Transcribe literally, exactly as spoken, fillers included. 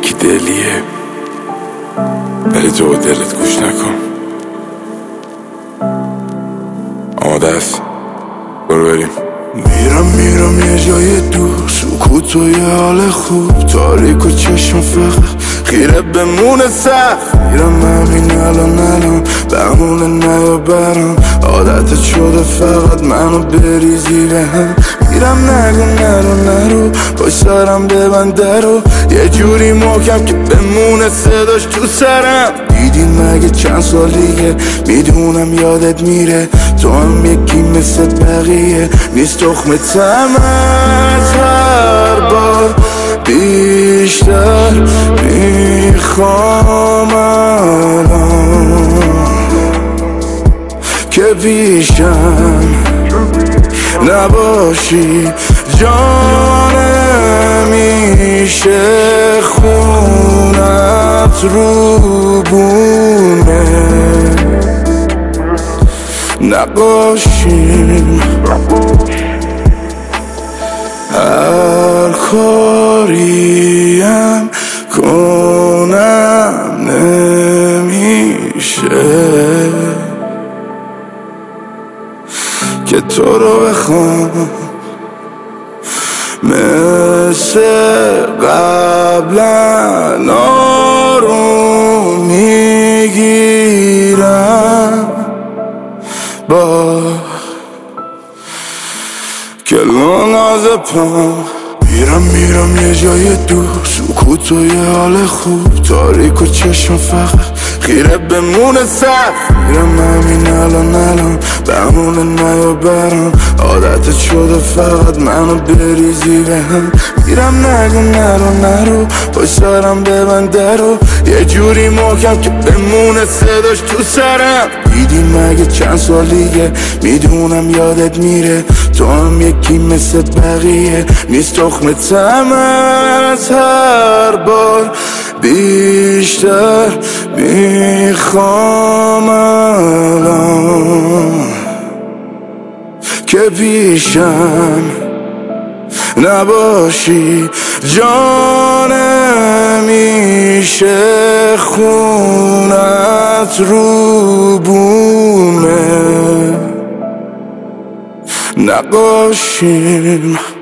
یکی دلیه، ولی تو با دلت گوش نکن. آماده است؟ برو بریم. میرم میرم یه جای دور، سکوت و یه حال خوب، تاریک و چشم فقط خیره بمونه سخت. میرم همین الان الان بمونه نیا برام، عادتت شده فقط منو بریزی به هم. میرم نگو نرو نرو پای سرم ببند درو، یه جوری محکم که بمونه صداش تو سرم. دیدی مگه چند سالیه، میدونم یادت میره، تو هم یکی مثل بقیه نیست. تخم تم از هر بار بیشتر میخوام الان که پیشم نباشی جانم. میشه خونت رو بونه نباشیم، هر کاریم کنم نمیشه که تو رو بخوام مثل قبلا آروم میگیرم با کلون از پام. میرم میرم یه جای دور، سکوت و یه حال خوب، تاریک و چشم فقط خیره بمونه سخت. میرم همین الان الان بمونه نیا برام، عادتت شده فقط منو بریزی به هم. میرم نگو نرو نرو پای سرم ببند درو، یه جوری محکم که بمونه صداش تو سرم. دیدی مگه چند سالیه، میدونم یادت میره، تو هم یکی مثل بقیه نیست. تخم تم از هر بار بیشتر میخوام الان که پیشم نباشی جانم. میشه خونت رو بونه نباشیم.